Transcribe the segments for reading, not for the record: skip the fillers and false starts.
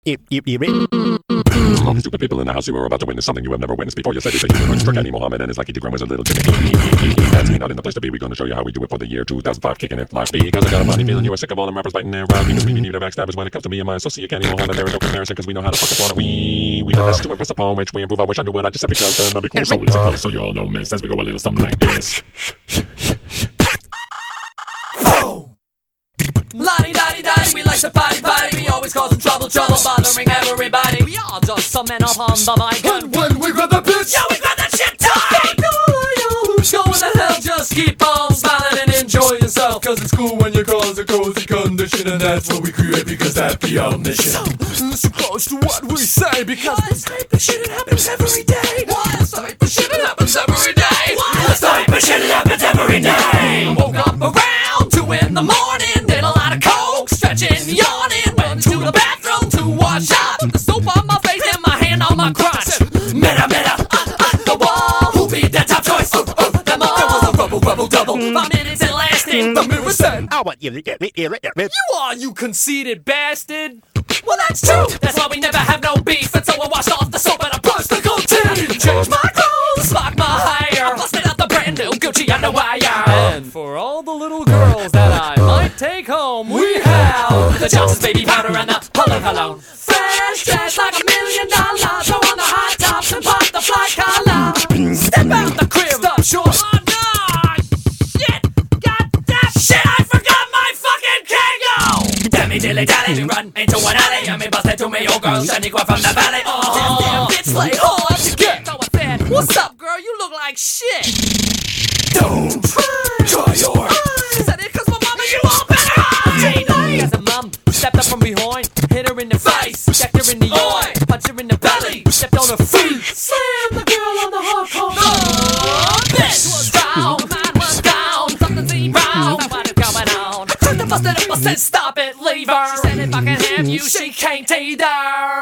All the stupid people in the house who are about to witness something you have never witnessed before. You said you were going to struck Annie Mohammed and his lucky Tigran was a little Jimmy. That's me, not in the place to be. We're going to show you how we do it for the year 2005, kicking it live. Because I got a funny feeling you are sick of all them rappers biting their rod. Because we need to backstabbers when it comes to me and my associate Annie Mohammed. There is no comparison because we know how to fuck up on it. We do this to impress upon which we improve. I wish I knew what I just said because then I'll be cool. So listen, so you all know, miss, as we go a little something like this. La-di-da-di-da-di, we like to party, we always causing trouble, bothering everybody. We are just some men up on the mic. And when we grab the bitch, yo, we grab that shit tight! Go in the hell, just keep on smiling and enjoy yourself. cause it's cool when you cause a cozy condition, and that's what we create because that be our mission. So close to what we say because this type of shit, it happens every day. This type of shit, it happens every day. This type of shit, it happens every day. I woke up around 2 in the morning, did a lot of coke, stretching, yawning, went to the bathroom to wash up, the soap on my face and my hand on my crotch. Meta, the wall, who be that top choice? Them all. There was a rubble double. 5 minutes and lasting. The mirror said, I want you to get me. You are, you conceited bastard. Well, that's true. That's why we never have no beef. And so I washed off the soap and I brushed the goatee. Changed my clothes, sparked my hair. I busted out the brand new Gucci underwire. And for all the little girls that I might take home, we have the Johnson's baby powder and the Hello Cologne. Fresh dress like $1 million. Throw on the high tops and pop the fly collar. Step out the crib, stop short. Oh no! Shit! God damn shit! I forgot my fucking Kango! Dammy dilly dally, we run into an alley and we busted to me old girl Shaniqua from the valley. Oh, damn bitch, lay hard to get. So I said, what's up, girl? You look like shit. don't try your Is that it? Cause my mama, you all better hide. As a mom, stepped up from behind, hit her in the face, checked her in the eye, punched her in the belly, stepped on her feet, slammed the girl on the hardcore. Oh, bitch was down, mine was down, something seemed wrong. What is going on? I tried to bust it up, I said stop it, leave her. She said if I can have you, she can't either.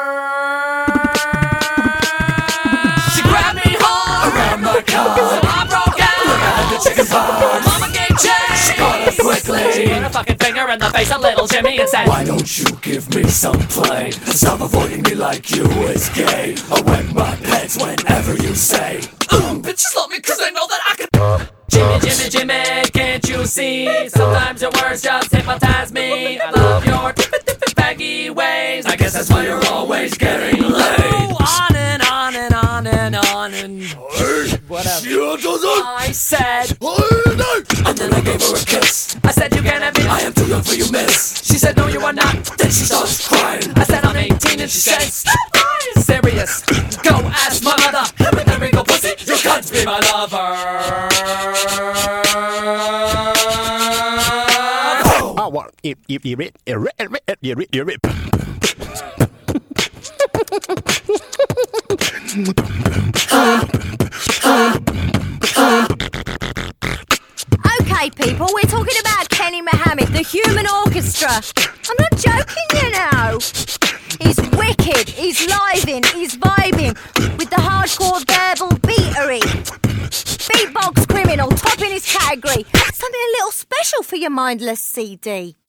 She grabbed me hard around my car. so I broke out. The chicken pox. Mama gave chase. She got up quickly. She put her fucking finger in the face of little Jimmy and said, Why don't you give me some play? Stop avoiding me like you is gay. I wet my pants whenever you say bitches love me cause they know that I can. Jimmy, can't you see? Sometimes your words just hypnotize me. I love your baggy ways. I guess that's why you're always getting laid. On and on and on and on and whatever. I said, And then I gave her a kiss. I said you can't have me. I am too young for you, miss. She said no you are not. Then she starts crying. I said I'm 18 and she said stop lying. Serious. Go ask my mother. With the wrinkle pussy, you can't be my lover. I want you Okay, people, we're talking about Kenny Mohammed, the human orchestra. I'm not joking, you know. He's wicked, he's living, he's vibing with the hardcore verbal beatery. Beatbox criminal, top in his category. Something a little special for your mindless CD.